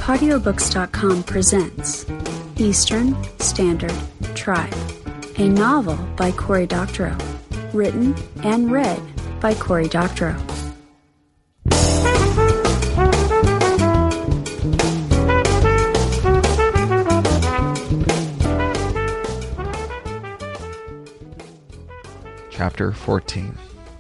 AudioBooks.com presents Eastern Standard Tribe, a novel by Cory Doctorow, written and read by Cory Doctorow. Chapter 14.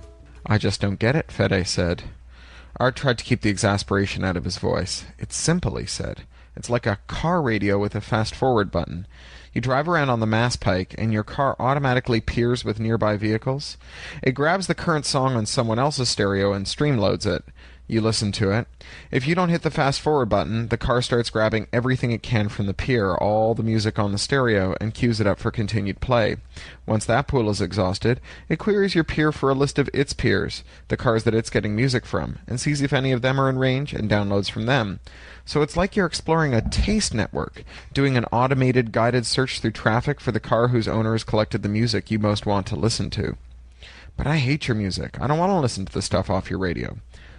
I just don't get it, Fede said. Art tried to keep the exasperation out of his voice. It's simple, he said. It's like a car radio with a fast-forward button. You drive around on the Mass Pike, and your car automatically peers with nearby vehicles. It grabs the current song on someone else's stereo and streamloads it. You listen to it. If you don't hit the fast-forward button, the car starts grabbing everything it can from the peer, all the music on the stereo, and queues it up for continued play. Once that pool is exhausted, it queries your peer for a list of its peers, the cars that it's getting music from, and sees if any of them are in range and downloads from them. So it's like you're exploring a taste network, doing an automated guided search through traffic for the car whose owner has collected the music you most want to listen to. But I hate your music. I don't want to listen to the stuff off your radio.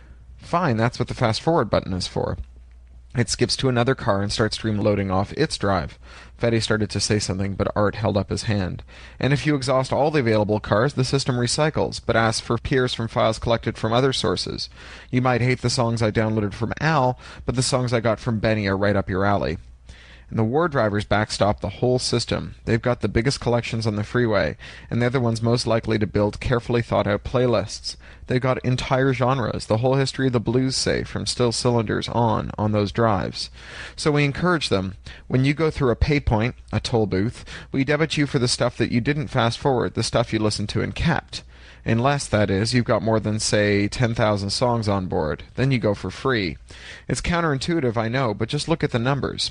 Fine, that's what the fast-forward button is for. It skips to another car and starts stream-loading off its drive. Fede started to say something, but Art held up his hand. And if you exhaust all the available cars, the system recycles, but asks for peers from files collected from other sources. You might hate the songs I downloaded from Al, but the songs I got from Benny are right up your alley. And the war drivers backstop the whole system. They've got the biggest collections on the freeway, and they're the ones most likely to build carefully thought-out playlists. They've got entire genres, the whole history of the blues, say, from Still Cylinders on those drives. So we encourage them. When you go through a pay point, a toll booth, we debit you for the stuff that you didn't fast-forward, the stuff you listened to and kept. Unless, that is, you've got more than, say, 10,000 songs on board. Then you go for free. It's counterintuitive, I know, but just look at the numbers.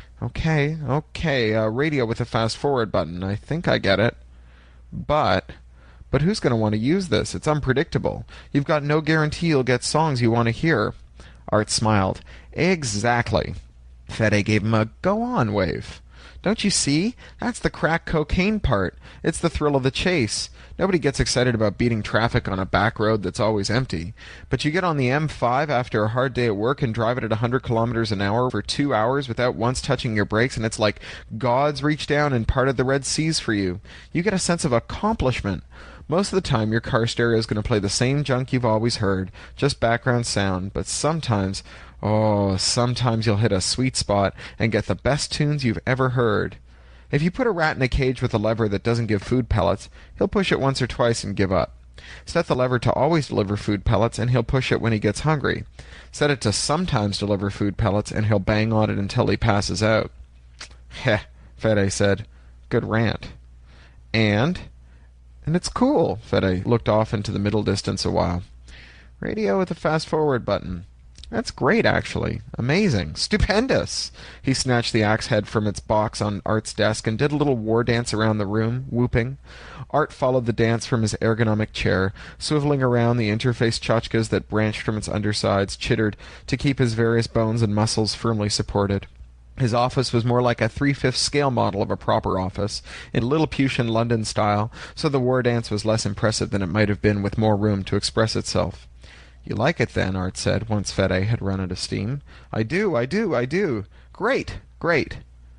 Okay, radio with a fast-forward button. I think I get it. But who's going to want to use this? It's unpredictable. You've got no guarantee you'll get songs you want to hear. Art smiled. Exactly. Fede gave him a go-on wave. Don't you see? That's the crack cocaine part. It's the thrill of the chase. Nobody gets excited about beating traffic on a back road that's always empty. But you get on the M5 after a hard day at work and drive it at 100 kilometers an hour for 2 hours without once touching your brakes, and it's like God's reached down and parted the Red Seas for you. You get a sense of accomplishment. Most of the time, your car stereo is going to play the same junk you've always heard, just background sound, but sometimes you'll hit a sweet spot and get the best tunes you've ever heard. If you put a rat in a cage with a lever that doesn't give food pellets, he'll push it once or twice and give up. Set the lever to always deliver food pellets, and he'll push it when he gets hungry. Set it to sometimes deliver food pellets, and he'll bang on it until he passes out. Heh, Fede said. Good rant. And it's cool. Fede looked off into the middle distance a while. Radio with a fast-forward button. That's great, actually. Amazing. Stupendous. He snatched the axe head from its box on Art's desk and did a little war dance around the room, whooping. Art followed the dance from his ergonomic chair, swiveling around the interface tchotchkes that branched from its undersides, chittered to keep his various bones and muscles firmly supported. His office was more like a 3/5 scale model of a proper office, in Lilliputian London style, so the war dance was less impressive than it might have been with more room to express itself. You like it, then, Art said, once Fede had run out of steam. I do. Great.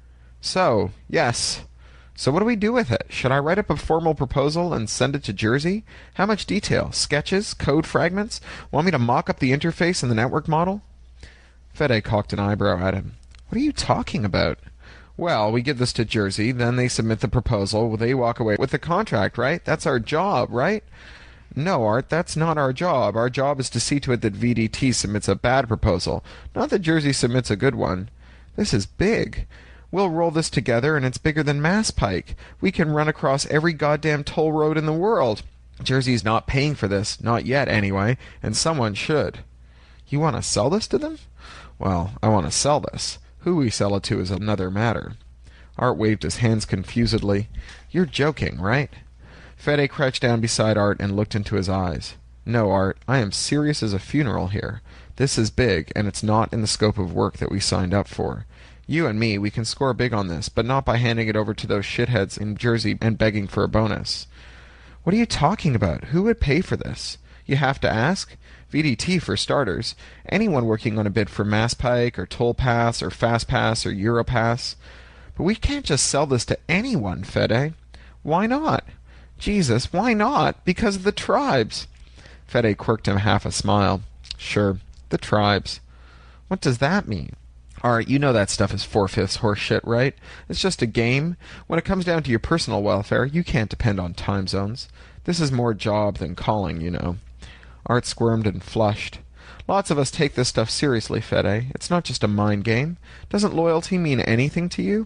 So, yes. So what do we do with it? Should I write up a formal proposal and send it to Jersey? How much detail? Sketches? Code fragments? Want me to mock up the interface and the network model? Fede cocked an eyebrow at him. What are you talking about? Well, we give this to Jersey, then they submit the proposal, they walk away with the contract, right? That's our job, right? No, Art, that's not our job. Our job is to see to it that VDT submits a bad proposal, not that Jersey submits a good one. This is big. We'll roll this together, and it's bigger than Mass Pike. We can run across every goddamn toll road in the world. Jersey's not paying for this, not yet anyway, and someone should. You want to sell this to them? Well, I want to sell this. Who we sell it to is another matter. Art waved his hands confusedly. You're joking, right? Fede crouched down beside Art and looked into his eyes. No, Art, I am serious as a funeral here. This is big, and it's not in the scope of work that we signed up for. You and me, we can score big on this, but not by handing it over to those shitheads in Jersey and begging for a bonus. What are you talking about? Who would pay for this? You have to ask? VDT for starters. Anyone working on a bid for MassPike or TollPass or FastPass or Europass. But we can't just sell this to anyone, Fede. Why not? Jesus, why not? Because of the tribes. Fede quirked him half a smile. Sure, the tribes. What does that mean? Alright, you know that stuff is 4/5 horseshit, right? It's just a game. When it comes down to your personal welfare, you can't depend on time zones. This is more job than calling, you know. Art squirmed and flushed. Lots of us take this stuff seriously, Fede. It's not just a mind game. Doesn't loyalty mean anything to you?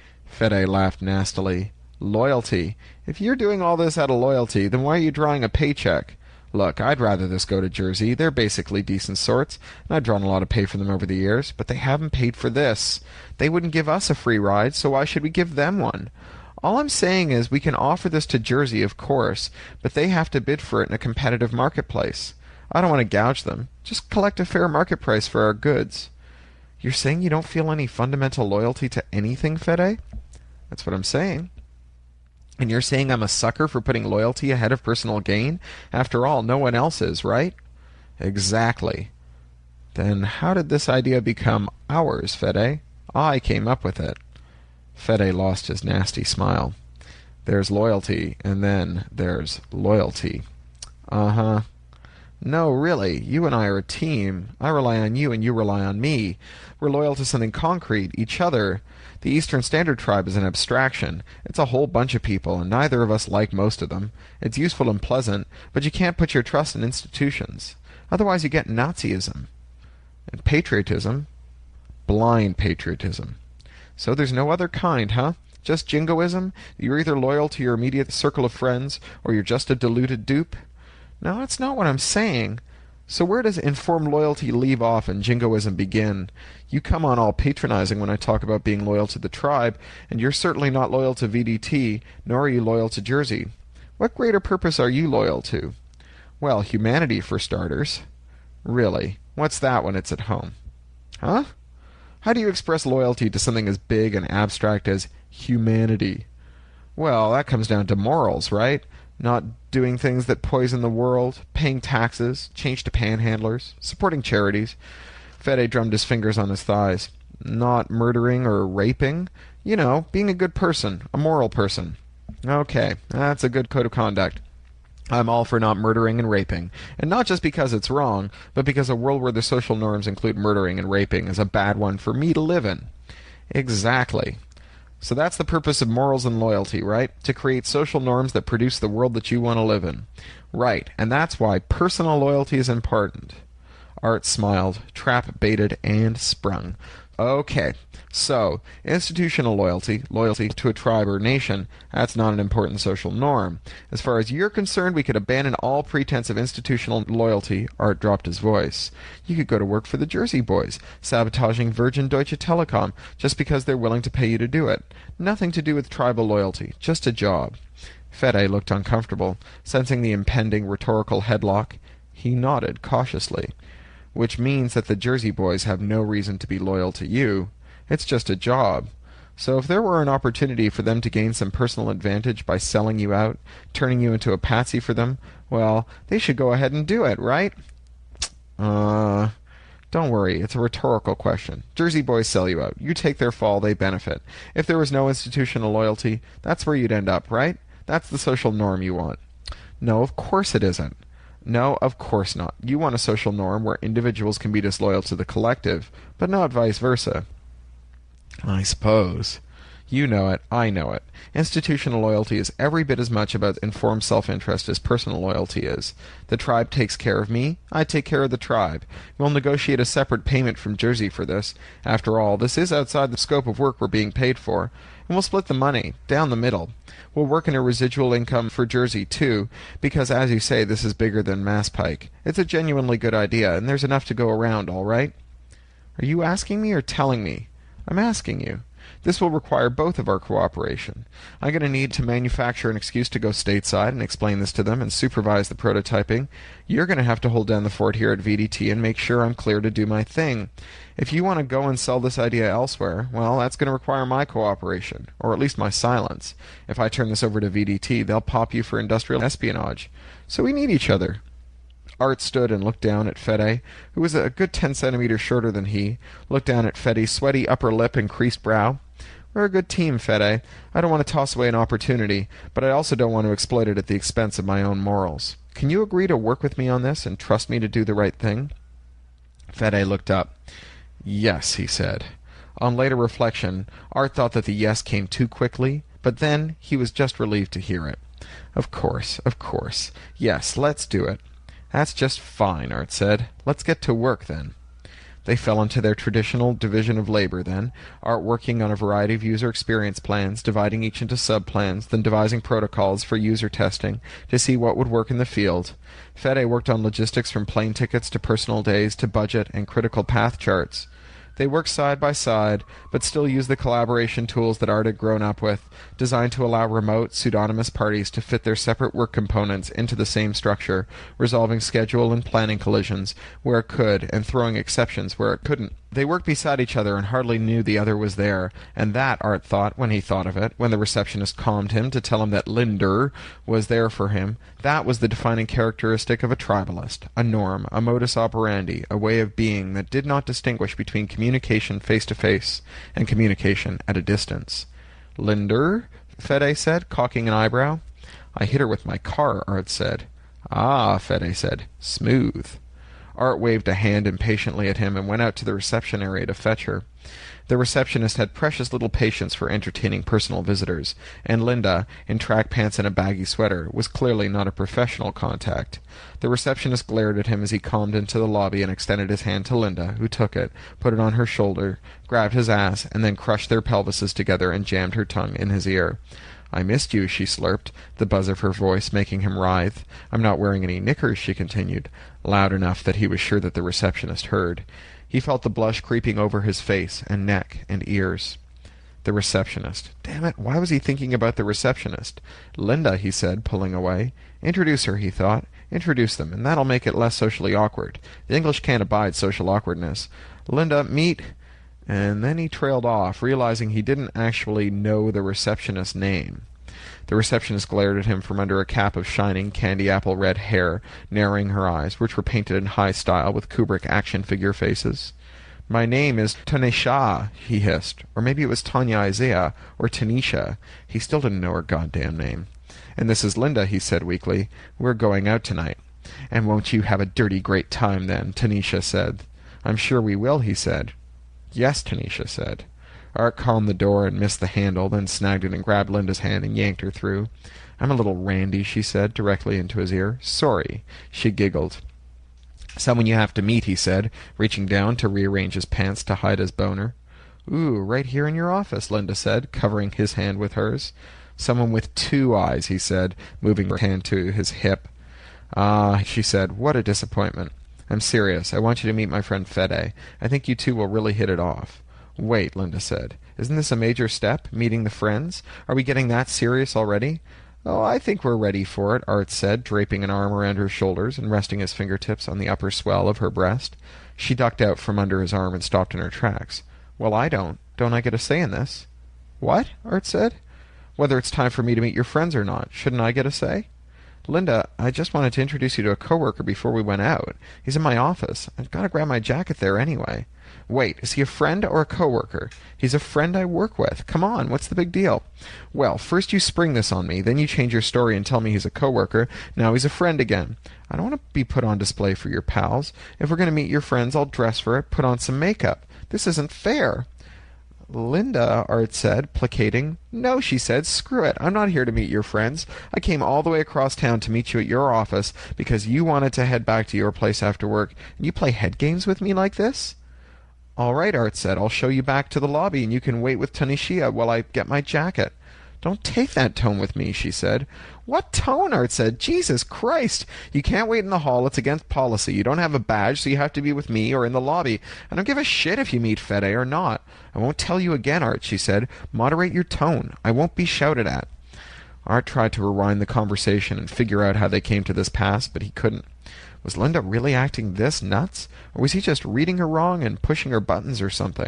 Fede laughed nastily. Loyalty? If you're doing all this out of loyalty, then why are you drawing a paycheck? Look, I'd rather this go to Jersey. They're basically decent sorts, and I've drawn a lot of pay for them over the years, but they haven't paid for this. They wouldn't give us a free ride, so why should we give them one? All I'm saying is we can offer this to Jersey, of course, but they have to bid for it in a competitive marketplace. I don't want to gouge them. Just collect a fair market price for our goods. You're saying you don't feel any fundamental loyalty to anything, Fede? That's what I'm saying. And you're saying I'm a sucker for putting loyalty ahead of personal gain? After all, no one else is, right? Exactly. Then how did this idea become ours, Fede? I came up with it. Fede lost his nasty smile. There's loyalty, and then there's loyalty. Uh-huh. No, really, you and I are a team. I rely on you and you rely on me. We're loyal to something concrete, each other. The Eastern Standard Tribe is an abstraction. It's a whole bunch of people, and neither of us like most of them. It's useful and pleasant, but you can't put your trust in institutions. Otherwise you get Nazism. And patriotism? Blind patriotism. So there's no other kind, huh? Just jingoism? You're either loyal to your immediate circle of friends, or you're just a deluded dupe? No, that's not what I'm saying. So where does informed loyalty leave off and jingoism begin? You come on all patronizing when I talk about being loyal to the tribe, and you're certainly not loyal to VDT, nor are you loyal to Jersey. What greater purpose are you loyal to? Well, humanity, for starters. Really? What's that when it's at home? Huh? How do you express loyalty to something as big and abstract as humanity? Well, that comes down to morals, right? Not doing things that poison the world, paying taxes, change to panhandlers, supporting charities. Fede drummed his fingers on his thighs. Not murdering or raping. You know, being a good person, a moral person. Okay, that's a good code of conduct. I'm all for not murdering and raping. And not just because it's wrong, but because a world where the social norms include murdering and raping is a bad one for me to live in. Exactly. So that's the purpose of morals and loyalty, right? To create social norms that produce the world that you want to live in. Right, and that's why personal loyalty is important. Art smiled, trap-baited, and sprung. Okay, so, institutional loyalty, loyalty to a tribe or nation, that's not an important social norm. As far as you're concerned, we could abandon all pretense of institutional loyalty. Art dropped his voice. You could go to work for the Jersey Boys, sabotaging Virgin Deutsche Telekom, just because they're willing to pay you to do it. Nothing to do with tribal loyalty, just a job. Fede looked uncomfortable, sensing the impending rhetorical headlock. He nodded cautiously. Which means that the Jersey Boys have no reason to be loyal to you. It's just a job. So if there were an opportunity for them to gain some personal advantage by selling you out, turning you into a patsy for them, well, they should go ahead and do it, right? Don't worry, it's a rhetorical question. Jersey Boys sell you out. You take their fall, they benefit. If there was no institutional loyalty, that's where you'd end up, right? That's the social norm you want. No, of course it isn't. No, of course not. You want a social norm where individuals can be disloyal to the collective, but not vice versa. I suppose. You know it, I know it. Institutional loyalty is every bit as much about informed self-interest as personal loyalty is. The tribe takes care of me, I take care of the tribe. We'll negotiate a separate payment from Jersey for this. After all, this is outside the scope of work we're being paid for. And we'll split the money, down the middle. We'll work in a residual income for Jersey, too, because, as you say, this is bigger than MassPike. It's a genuinely good idea, and there's enough to go around, all right? Are you asking me or telling me? I'm asking you. This will require both of our cooperation. I'm going to need to manufacture an excuse to go stateside and explain this to them and supervise the prototyping. You're going to have to hold down the fort here at VDT and make sure I'm clear to do my thing. If you want to go and sell this idea elsewhere, well, that's going to require my cooperation, or at least my silence. If I turn this over to VDT, they'll pop you for industrial espionage. So we need each other. Art stood and looked down at Fede, who was a good 10 centimeters shorter than he, looked down at Fede's sweaty upper lip and creased brow. "We're a good team, Fede. I don't want to toss away an opportunity, but I also don't want to exploit it at the expense of my own morals. Can you agree to work with me on this and trust me to do the right thing?" Fede looked up. "Yes," he said. On later reflection, Art thought that the yes came too quickly, but then he was just relieved to hear it. Of course. Yes, let's do it." "That's just fine," Art said. "Let's get to work, then." They fell into their traditional division of labor, then, Art working on a variety of user experience plans, dividing each into sub-plans, then devising protocols for user testing to see what would work in the field. Fede worked on logistics from plane tickets to personal days to budget and critical path charts. They worked side by side, but still used the collaboration tools that Art had grown up with, designed to allow remote, pseudonymous parties to fit their separate work components into the same structure, resolving schedule and planning collisions where it could and throwing exceptions where it couldn't. They worked beside each other and hardly knew the other was there, and that, Art thought, when he thought of it, when the receptionist calmed him to tell him that Linder was there for him, that was the defining characteristic of a tribalist, a norm, a modus operandi, a way of being that did not distinguish between communication face-to-face and communication at a distance. "Linder?" Fede said, cocking an eyebrow. "I hit her with my car," Art said. "Ah," Fede said. "Smooth." Art waved a hand impatiently at him and went out to the reception area to fetch her. The receptionist had precious little patience for entertaining personal visitors, and Linda, in track pants and a baggy sweater, was clearly not a professional contact. The receptionist glared at him as he calmed into the lobby and extended his hand to Linda, who took it, put it on her shoulder, grabbed his ass, and then crushed their pelvises together and jammed her tongue in his ear. "I missed you," she slurped, the buzz of her voice making him writhe. "I'm not wearing any knickers," she continued, loud enough that he was sure that the receptionist heard. He felt the blush creeping over his face and neck and ears. The receptionist. Damn it, why was he thinking about the receptionist? "Linda," he said, pulling away. "Introduce her," he thought. "Introduce them, and that'll make it less socially awkward. The English can't abide social awkwardness. Linda, meet—" And then he trailed off, realizing he didn't actually know the receptionist's name. The receptionist glared at him from under a cap of shining candy-apple red hair, narrowing her eyes, which were painted in high style with Kubrick action figure faces. "My name is Tanisha," he hissed. Or maybe it was Tanya Isaiah, or Tanisha. He still didn't know her goddamn name. "And this is Linda," he said weakly. "We're going out tonight." "And won't you have a dirty great time, then?" Tanisha said. "I'm sure we will," he said. "Yes," Tanisha said. Art calmed the door and missed the handle, then snagged it and grabbed Linda's hand and yanked her through. "I'm a little randy," she said, directly into his ear. "Sorry." She giggled. "Someone you have to meet," he said, reaching down to rearrange his pants to hide his boner. "Ooh, right here in your office," Linda said, covering his hand with hers. "Someone with 2 eyes," he said, moving her hand to his hip. "Ah," she said, "what a disappointment. I'm serious. I want you to meet my friend Fede. I think you two will really hit it off." "Wait," Linda said. "Isn't this a major step, meeting the friends? Are we getting that serious already?" "Oh, I think we're ready for it," Art said, draping an arm around her shoulders and resting his fingertips on the upper swell of her breast. She ducked out from under his arm and stopped in her tracks. "Well, I don't. Don't I get a say in this?" "What?" Art said. "Whether it's time for me to meet your friends or not. Shouldn't I get a say?" "Linda, I just wanted to introduce you to a coworker before we went out. He's in my office. I've got to grab my jacket there anyway." "Wait, is he a friend or a coworker?" "He's a friend I work with. Come on, what's the big deal?" "Well, first you spring this on me, then you change your story and tell me he's a coworker. Now he's a friend again. I don't want to be put on display for your pals. If we're going to meet your friends, I'll dress for it, put on some makeup. This isn't fair." "Linda," Art said, placating. "No," she said, "screw it. I'm not here to meet your friends. I came all the way across town to meet you at your office because you wanted to head back to your place after work, and you play head games with me like this?" "All right," Art said. "I'll show you back to the lobby, and you can wait with Tanisha while I get my jacket." "Don't take that tone with me," she said. "What tone?" Art said. "Jesus Christ! You can't wait in the hall. It's against policy. You don't have a badge, so you have to be with me or in the lobby. I don't give a shit if you meet Fede or not." "I won't tell you again, Art," she said. "Moderate your tone. I won't be shouted at." Art tried to rewind the conversation and figure out how they came to this pass, but he couldn't. Was Linda really acting this nuts? Or was he just reading her wrong and pushing her buttons or something?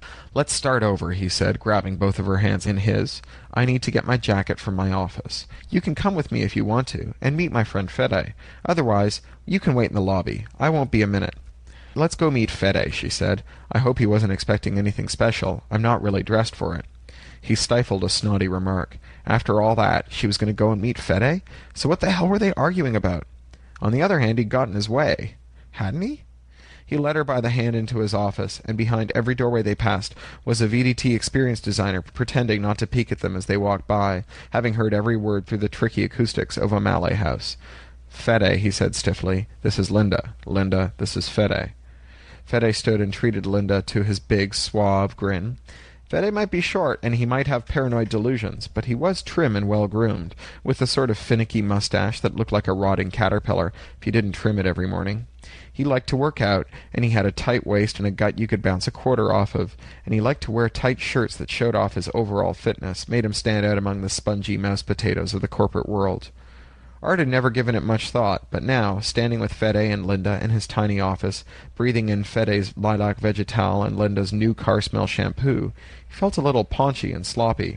"Let's start over," he said, grabbing both of her hands in his. "I need to get my jacket from my office. You can come with me if you want to, and meet my friend Fede. Otherwise, you can wait in the lobby. I won't be a minute." "Let's go meet Fede," she said. "I hope he wasn't expecting anything special. I'm not really dressed for it." He stifled a snotty remark. After all that, she was going to go and meet Fede? So what the hell were they arguing about? On the other hand, he'd got in his way. Hadn't he? He led her by the hand into his office, and behind every doorway they passed was a VDT experience designer pretending not to peek at them as they walked by, having heard every word through the tricky acoustics of O'Malley House. "Fede," he said stiffly. "This is Linda. Linda, this is Fede." Fede stood and treated Linda to his big, suave grin. Fede might be short, and he might have paranoid delusions, but he was trim and well-groomed, with the sort of finicky mustache that looked like a rotting caterpillar if you didn't trim it every morning. He liked to work out, and he had a tight waist and a gut you could bounce a quarter off of, and he liked to wear tight shirts that showed off his overall fitness, made him stand out among the spongy mouse potatoes of the corporate world. Art had never given it much thought, but now, standing with Fede and Linda in his tiny office, breathing in Fede's lilac vegetal and Linda's new car-smell shampoo, he felt a little paunchy and sloppy.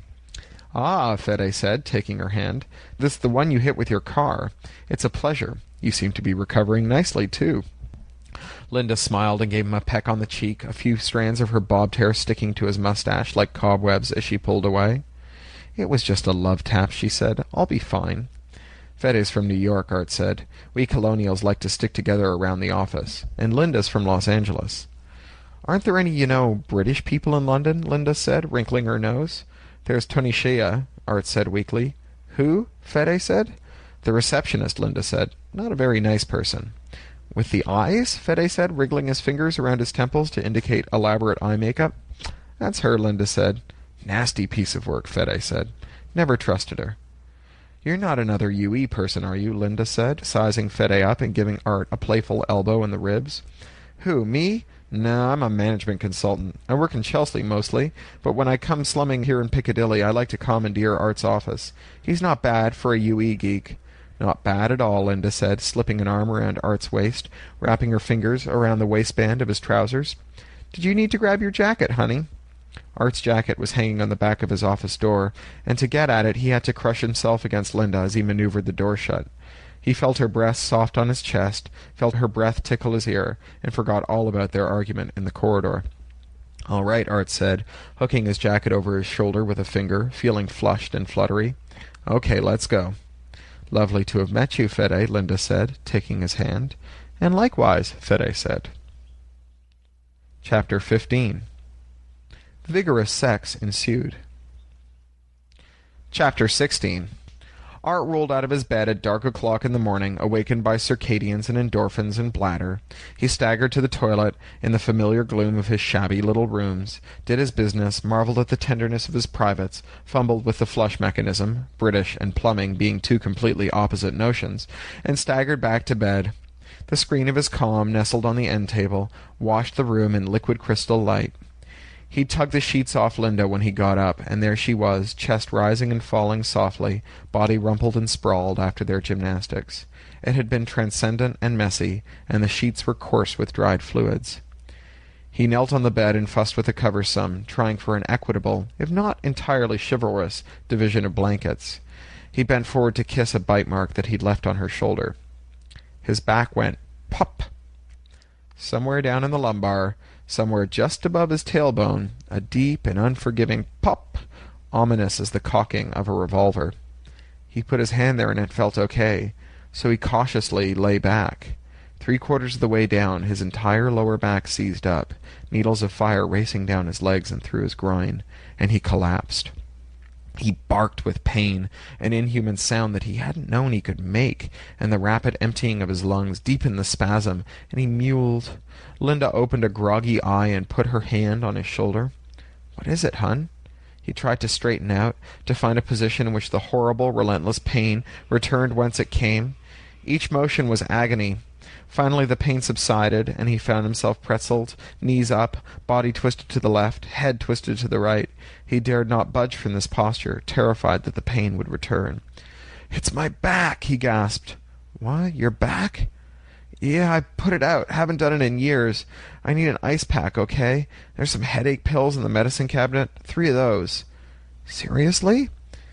"Ah," Fede said, taking her hand. "This the one you hit with your car. It's a pleasure. You seem to be recovering nicely, too." Linda smiled and gave him a peck on the cheek, a few strands of her bobbed hair sticking to his mustache like cobwebs as she pulled away. "It was just a love tap," she said. "I'll be fine." "Fede's from New York," Art said. "We colonials like to stick together around the office. And Linda's from Los Angeles." "Aren't there any, British people in London?" Linda said, wrinkling her nose. "There's Tony Shea," Art said weakly. "Who?" Fede said. "The receptionist," Linda said. "Not a very nice person." "With the eyes?" Fede said, wriggling his fingers around his temples to indicate elaborate eye makeup. "That's her," Linda said. "Nasty piece of work," Fede said. "Never trusted her." "You're not another UE person, are you?" Linda said, sizing Fede up and giving Art a playful elbow in the ribs. "Who, me? No, I'm a management consultant. I work in Chelsea mostly, but when I come slumming here in Piccadilly, I like to commandeer Art's office. He's not bad for a UE geek." "Not bad at all," Linda said, slipping an arm around Art's waist, wrapping her fingers around the waistband of his trousers. "Did you need to grab your jacket, honey?" Art's jacket was hanging on the back of his office door, and to get at it he had to crush himself against Linda as he maneuvered the door shut. He felt her breast soft on his chest, felt her breath tickle his ear, and forgot all about their argument in the corridor. "All right," Art said, hooking his jacket over his shoulder with a finger, feeling flushed and fluttery. "Okay, let's go." "Lovely to have met you, Fede," Linda said, taking his hand. "And likewise," Fede said. Chapter 15. Vigorous sex ensued. Chapter 16. Art rolled out of his bed at dark o'clock in the morning, awakened by circadians and endorphins and bladder. He staggered to the toilet in the familiar gloom of his shabby little rooms, did his business, marvelled at the tenderness of his privates, fumbled with the flush mechanism, British and plumbing being two completely opposite notions, and staggered back to bed. The screen of his comm, nestled on the end table, washed the room in liquid crystal light. He tugged the sheets off Linda when he got up, and there she was, chest rising and falling softly, body rumpled and sprawled after their gymnastics. It had been transcendent and messy, and the sheets were coarse with dried fluids. He knelt on the bed and fussed with the covers some, trying for an equitable, if not entirely chivalrous, division of blankets. He bent forward to kiss a bite mark that he'd left on her shoulder. His back went pop. Somewhere down in the lumbar, somewhere just above his tailbone, a deep and unforgiving pop, ominous as the cocking of a revolver. He put his hand there and it felt okay, so he cautiously lay back. 3/4 of the way down, his entire lower back seized up, needles of fire racing down his legs and through his groin, and he collapsed. He barked with pain, an inhuman sound that he hadn't known he could make, and the rapid emptying of his lungs deepened the spasm, and he mewled. Linda opened a groggy eye and put her hand on his shoulder. "What is it, hun?" He tried to straighten out, to find a position in which the horrible, relentless pain returned whence it came. Each motion was agony. Finally the pain subsided, and he found himself pretzeled, knees up, body twisted to the left, head twisted to the right. He dared not budge from this posture, terrified that the pain would return. "It's my back," he gasped. "What? Your back?" Yeah, I put it out. Haven't done it in years. I need an ice pack, okay? There's some headache pills in the medicine cabinet. 3 of those. Seriously?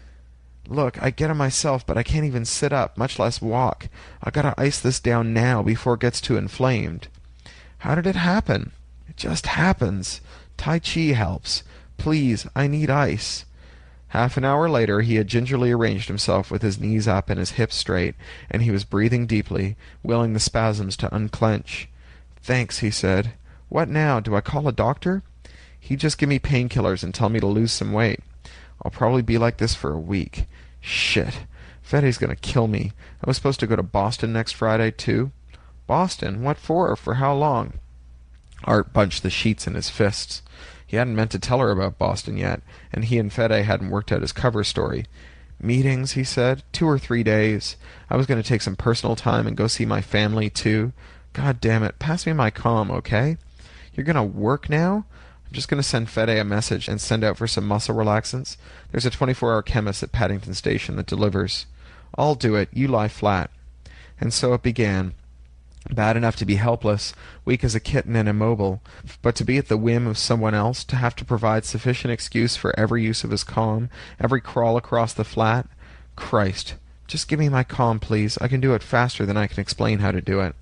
Look, I get 'em myself, but I can't even sit up, much less walk. I gotta ice this down now before it gets too inflamed. How did it happen? It just happens. Tai Chi helps. Please, I need ice. Half an hour later he had gingerly arranged himself with his knees up and his hips straight, and he was breathing deeply, willing the spasms to unclench. Thanks, he said. What now? Do I call a doctor? He'd just give me painkillers and tell me to lose some weight. I'll probably be like this for a week. Shit. Fede's gonna kill me. I was supposed to go to Boston next Friday, too. Boston? What for? For how long? Art bunched the sheets in his fists. He hadn't meant to tell her about Boston yet, and he and Fede hadn't worked out his cover story. Meetings, he said. 2 or 3 days. I was going to take some personal time and go see my family, too. God damn it. Pass me my comm, okay? You're going to work now? I'm just going to send Fede a message and send out for some muscle relaxants. There's a 24-hour chemist at Paddington Station that delivers. I'll do it. You lie flat. And so it began. Bad enough to be helpless, weak as a kitten and immobile, but to be at the whim of someone else, to have to provide sufficient excuse for every use of his comm, every crawl across the flat. Christ. Just give me my comm, please. I can do it faster than I can explain how to do it.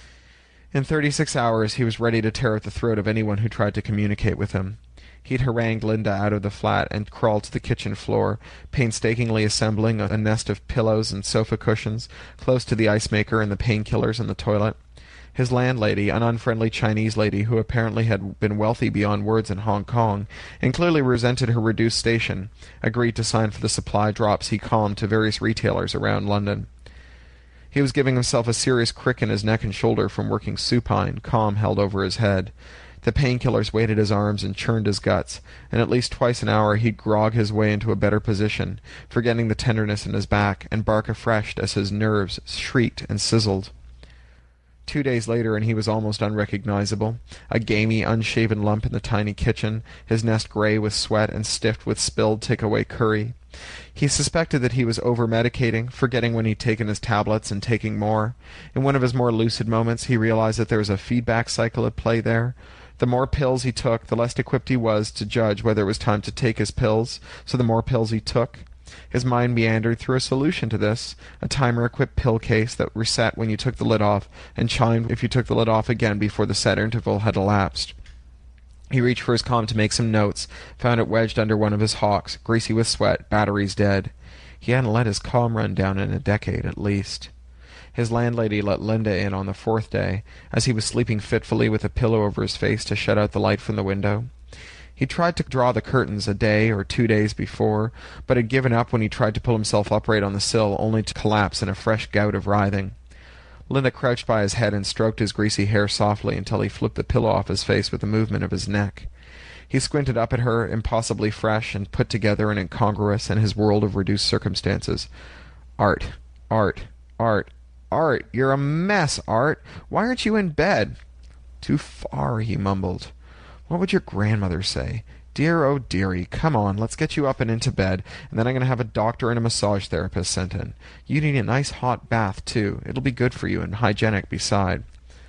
In 36 hours he was ready to tear at the throat of anyone who tried to communicate with him. He'd harangued Linda out of the flat and crawled to the kitchen floor, painstakingly assembling a nest of pillows and sofa cushions close to the ice maker and the painkillers in the toilet. His landlady, an unfriendly Chinese lady who apparently had been wealthy beyond words in Hong Kong and clearly resented her reduced station, agreed to sign for the supply drops he calmed to various retailers around London. He was giving himself a serious crick in his neck and shoulder from working supine, calm held over his head. The painkillers weighted his arms and churned his guts, and at least twice an hour he'd grog his way into a better position, forgetting the tenderness in his back, and bark afresh as his nerves shrieked and sizzled. 2 days later, and he was almost unrecognizable, a gamey, unshaven lump in the tiny kitchen, his nest grey with sweat and stiff with spilled take-away curry. He suspected that he was over-medicating, forgetting when he'd taken his tablets and taking more. In one of his more lucid moments he realized that there was a feedback cycle at play there. The more pills he took, the less equipped he was to judge whether it was time to take his pills, so the more pills he took. His mind meandered through a solution to this, a timer-equipped pill case that reset when you took the lid off, and chimed if you took the lid off again before the set interval had elapsed. He reached for his comm to make some notes, found it wedged under one of his hawks, greasy with sweat, batteries dead. He hadn't let his comm run down in a decade, at least. His landlady let Linda in on the 4th day, as he was sleeping fitfully with a pillow over his face to shut out the light from the window. He tried to draw the curtains a day or 2 days before, but had given up when he tried to pull himself upright on the sill, only to collapse in a fresh gout of writhing. Linda crouched by his head and stroked his greasy hair softly until he flipped the pillow off his face with a movement of his neck. He squinted up at her, impossibly fresh and put together and incongruous in his world of reduced circumstances. Art, Art, Art, Art, you're a mess, Art. Why aren't you in bed? Too far, he mumbled. What would your grandmother say? Dear, oh dearie, come on, let's get you up and into bed, and then I'm going to have a doctor and a massage therapist sent in. You need a nice hot bath, too. It'll be good for you and hygienic beside.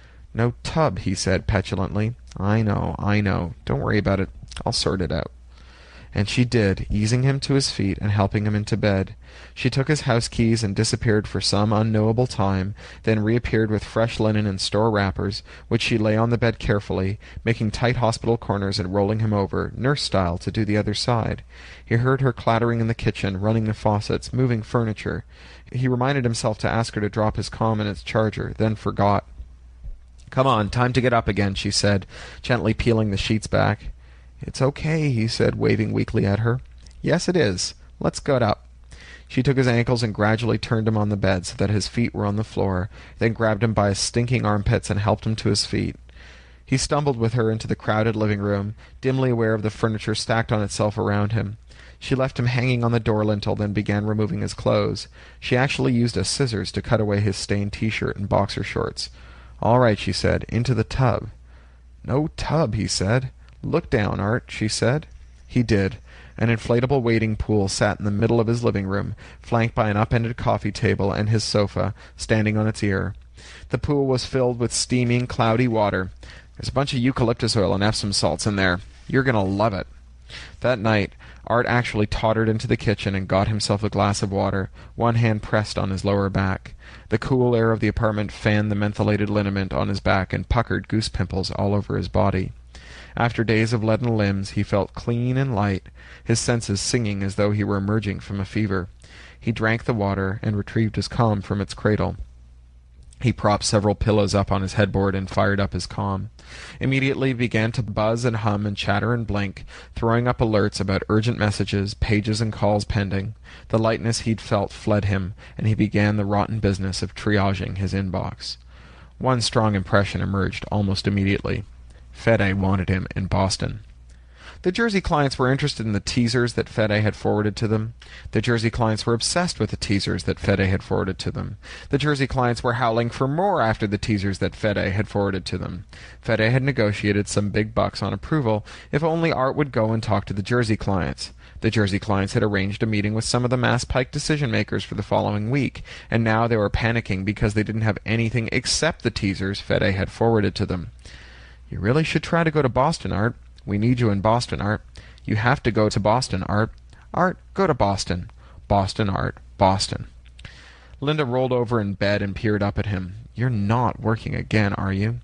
No tub, he said petulantly. I know. Don't worry about it. I'll sort it out. And she did, easing him to his feet and helping him into bed. She took his house keys and disappeared for some unknowable time, then reappeared with fresh linen and store wrappers, which she lay on the bed carefully, making tight hospital corners and rolling him over, nurse-style, to do the other side. He heard her clattering in the kitchen, running the faucets, moving furniture. He reminded himself to ask her to drop his comm in its charger, then forgot. Come on, time to get up again, she said, gently peeling the sheets back. It's okay, he said, waving weakly at her. Yes, it is. Let's get up. She took his ankles and gradually turned him on the bed so that his feet were on the floor, then grabbed him by his stinking armpits and helped him to his feet. He stumbled with her into the crowded living room, dimly aware of the furniture stacked on itself around him. She left him hanging on the door lintel, then began removing his clothes. She actually used a scissors to cut away his stained T-shirt and boxer shorts. All right, she said, into the tub. No tub, he said. Look down, Art, she said. He did. An inflatable wading pool sat in the middle of his living room, flanked by an upended coffee table and his sofa, standing on its ear. The pool was filled with steaming, cloudy water. There's a bunch of eucalyptus oil and Epsom salts in there. You're going to love it. That night, Art actually tottered into the kitchen and got himself a glass of water, one hand pressed on his lower back. The cool air of the apartment fanned the mentholated liniment on his back and puckered goose pimples all over his body. After days of leaden limbs, he felt clean and light, his senses singing as though he were emerging from a fever. He drank the water and retrieved his calm from its cradle. He propped several pillows up on his headboard and fired up his calm. Immediately he began to buzz and hum and chatter and blink, throwing up alerts about urgent messages, pages and calls pending. The lightness he'd felt fled him, and he began the rotten business of triaging his inbox. One strong impression emerged almost immediately. Fede wanted him in Boston. The Jersey clients were interested in the teasers that Fede had forwarded to them. The Jersey clients were obsessed with the teasers that Fede had forwarded to them. The Jersey clients were howling for more after the teasers that Fede had forwarded to them. Fede had negotiated some big bucks on approval if only Art would go and talk to the Jersey clients. The Jersey clients had arranged a meeting with some of the Mass Pike decision-makers for the following week, and now they were panicking because they didn't have anything except the teasers Fede had forwarded to them. "You really should try to go to Boston, Art. We need you in Boston, Art. You have to go to Boston, Art. Art, go to Boston. Boston, Art. Boston." Linda rolled over in bed and peered up at him. "You're not working again, are you?"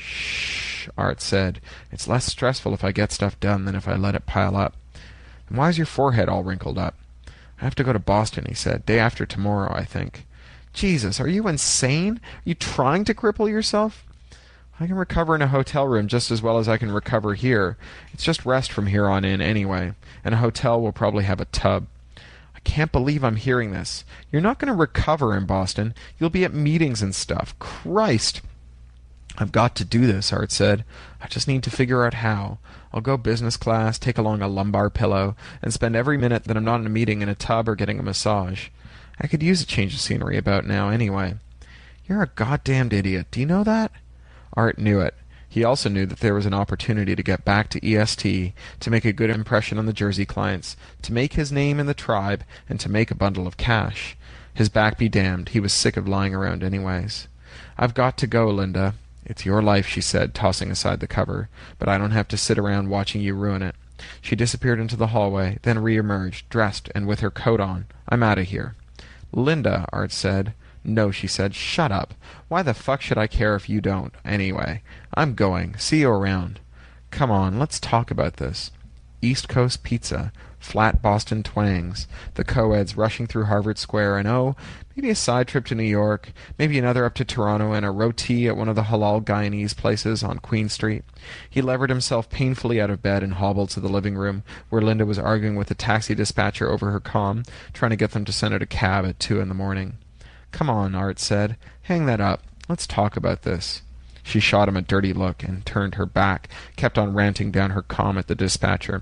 "Shh," Art said. "It's less stressful if I get stuff done than if I let it pile up." "And why is your forehead all wrinkled up?" "I have to go to Boston," he said. "Day after tomorrow, I think." "Jesus, are you insane? Are you trying to cripple yourself?" "I can recover in a hotel room just as well as I can recover here. It's just rest from here on in anyway, and a hotel will probably have a tub." "I can't believe I'm hearing this. You're not going to recover in Boston. You'll be at meetings and stuff. Christ!" "I've got to do this," Art said. "I just need to figure out how. I'll go business class, take along a lumbar pillow, and spend every minute that I'm not in a meeting in a tub or getting a massage. I could use a change of scenery about now anyway." "You're a goddamned idiot. Do you know that?" Art knew it. He also knew that there was an opportunity to get back to EST, to make a good impression on the Jersey clients, to make his name in the tribe, and to make a bundle of cash. His back be damned, he was sick of lying around anyways. "I've got to go, Linda." "It's your life," she said, tossing aside the cover, "but I don't have to sit around watching you ruin it." She disappeared into the hallway, then re-emerged, dressed and with her coat on. "I'm out of here." "Linda," Art said. "No," she said. "Shut up. Why the fuck should I care if you don't, anyway? I'm going. See you around." "Come on, let's talk about this." East Coast pizza, flat Boston twangs, the co-eds rushing through Harvard Square, and maybe a side trip to New York, maybe another up to Toronto, and a roti at one of the halal Guyanese places on Queen Street. He levered himself painfully out of bed and hobbled to the living room, where Linda was arguing with the taxi dispatcher over her comm, trying to get them to send out a cab at 2 a.m. "Come on," Art said. "Hang that up. Let's talk about this." She shot him a dirty look and turned her back, kept on ranting down her comm at the dispatcher.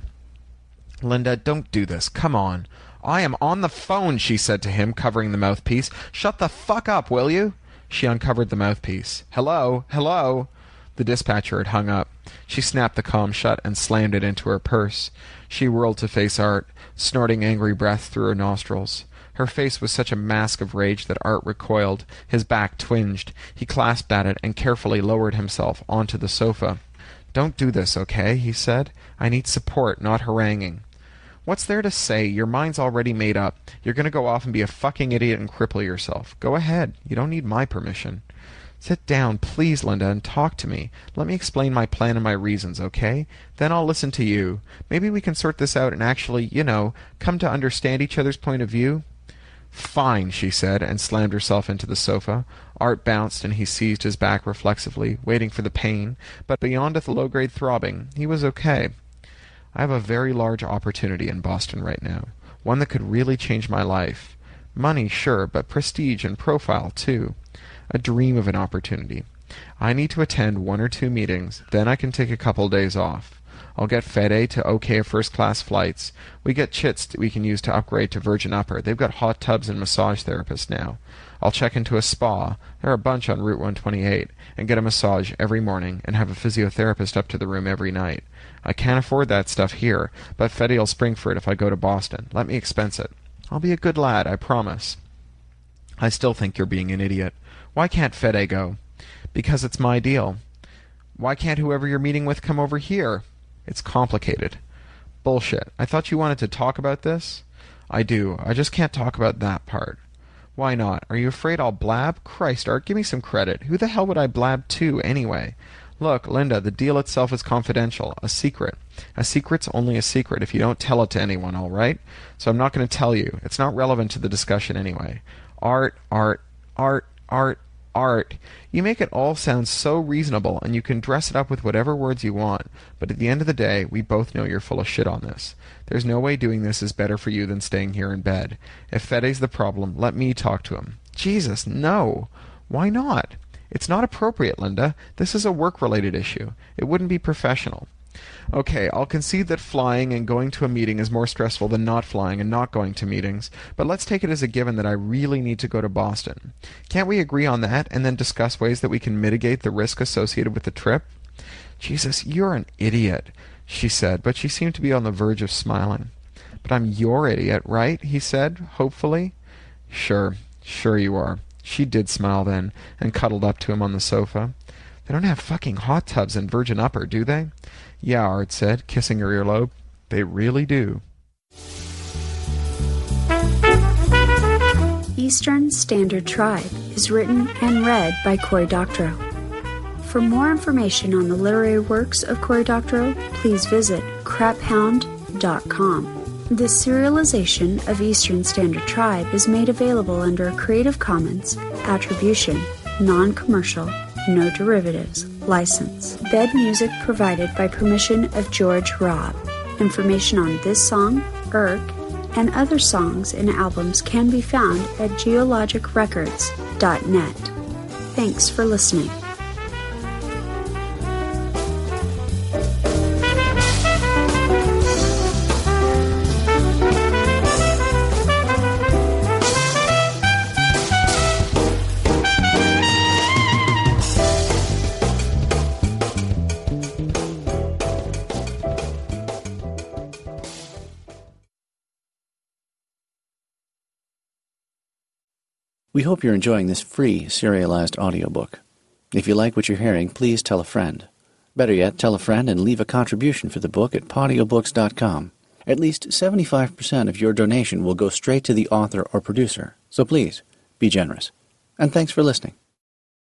"Linda, don't do this. Come on." "I am on the phone," she said to him, covering the mouthpiece. "Shut the fuck up, will you?" She uncovered the mouthpiece. "Hello? Hello?" The dispatcher had hung up. She snapped the comm shut and slammed it into her purse. She whirled to face Art, snorting angry breath through her nostrils. Her face was such a mask of rage that Art recoiled. His back twinged. He clasped at it and carefully lowered himself onto the sofa. "Don't do this, okay?" he said. "I need support, not haranguing." "What's there to say? Your mind's already made up. You're going to go off and be a fucking idiot and cripple yourself. Go ahead. You don't need my permission." "Sit down, please, Linda, and talk to me. Let me explain my plan and my reasons, okay? Then I'll listen to you. Maybe we can sort this out and actually, come to understand each other's point of view." "Fine," she said, and slammed herself into the sofa. Art bounced, and he seized his back reflexively, waiting for the pain, but beyond a low-grade throbbing, he was okay. "I have a very large opportunity in Boston right now, one that could really change my life. Money, sure, but prestige and profile, too. A dream of an opportunity. I need to attend 1 or 2 meetings, then I can take a couple days off. I'll get Fede to okay first-class flights. We get chits that we can use to upgrade to Virgin Upper. They've got hot tubs and massage therapists now. I'll check into a spa. There are a bunch on Route 128, and get a massage every morning, and have a physiotherapist up to the room every night. I can't afford that stuff here, but Fede'll spring for it if I go to Boston. Let me expense it. I'll be a good lad, I promise." I still think you're being an idiot. Why can't Fede go? Because it's my deal. Why can't whoever you're meeting with come over here? It's complicated. Bullshit. I thought you wanted to talk about this? I do. I just can't talk about that part. Why not? Are you afraid I'll blab? Christ, Art, give me some credit. Who the hell would I blab to, anyway? Look, Linda, the deal itself is confidential. A secret. A secret's only a secret if you don't tell it to anyone, all right? So I'm not going to tell you. It's not relevant to the discussion anyway. Art, Art, Art, Art, Art. You make it all sound so reasonable, and you can dress it up with whatever words you want, but at the end of the day, we both know you're full of shit on this. There's no way doing this is better for you than staying here in bed. If Fede's the problem, let me talk to him. Jesus, no. Why not? It's not appropriate, Linda. This is a work-related issue. It wouldn't be professional. Okay, I'll concede that flying and going to a meeting is more stressful than not flying and not going to meetings, but let's take it as a given that I really need to go to Boston. Can't we agree on that and then discuss ways that we can mitigate the risk associated with the trip? Jesus, you're an idiot, she said, but she seemed to be on the verge of smiling. But I'm your idiot, right? He said, hopefully. Sure you are. She did smile then, and cuddled up to him on the sofa. They don't have fucking hot tubs in Virgin Upper, do they? Yeah, Art said, kissing her earlobe. They really do. Eastern Standard Tribe is written and read by Cory Doctorow. For more information on the literary works of Cory Doctorow, please visit craphound.com. The serialization of Eastern Standard Tribe is made available under a Creative Commons Attribution, Non-Commercial, No Derivatives license. Bed music provided by permission of George Robb. Information on this song, Irk, and other songs and albums can be found at geologicrecords.net. Thanks for listening. We hope you're enjoying this free serialized audiobook. If you like what you're hearing, please tell a friend. Better yet, tell a friend and leave a contribution for the book at podiobooks.com. At least 75% of your donation will go straight to the author or producer, so please, be generous. And thanks for listening.